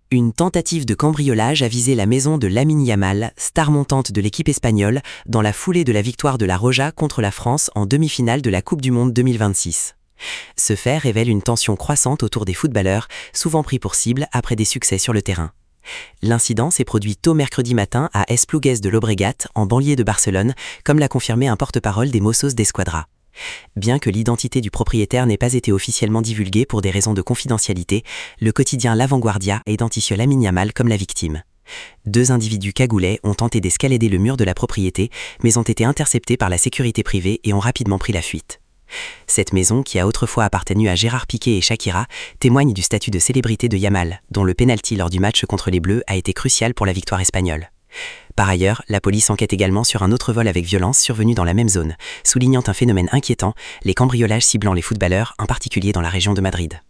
Une tentative de cambriolage a visé la maison de Lamine Yamal, star montante de l'équipe espagnole, dans la foulée de la victoire de la Roja contre la France en demi-finale de la Coupe du Monde 2026. Ce fait révèle une tension croissante autour des footballeurs, souvent pris pour cible après des succès sur le terrain. L'incident s'est produit tôt mercredi matin à Esplugues de Llobregat, en banlieue de Barcelone, comme l'a confirmé un porte-parole des Mossos d'Esquadra. Bien que l'identité du propriétaire n'ait pas été officiellement divulguée pour des raisons de confidentialité, le quotidien La Vanguardia identifie Lamine Yamal comme la victime. Deux individus cagoulés ont tenté d'escalader le mur de la propriété, mais ont été interceptés par la sécurité privée et ont rapidement pris la fuite. Cette maison, qui a autrefois appartenu à Gérard Piqué et Shakira, témoigne du statut de célébrité de Yamal, dont le pénalty lors du match contre les Bleus a été crucial pour la victoire espagnole. Par ailleurs, la police enquête également sur un autre vol avec violence survenu dans la même zone, soulignant un phénomène inquiétant, les cambriolages ciblant les footballeurs, en particulier dans la région de Madrid.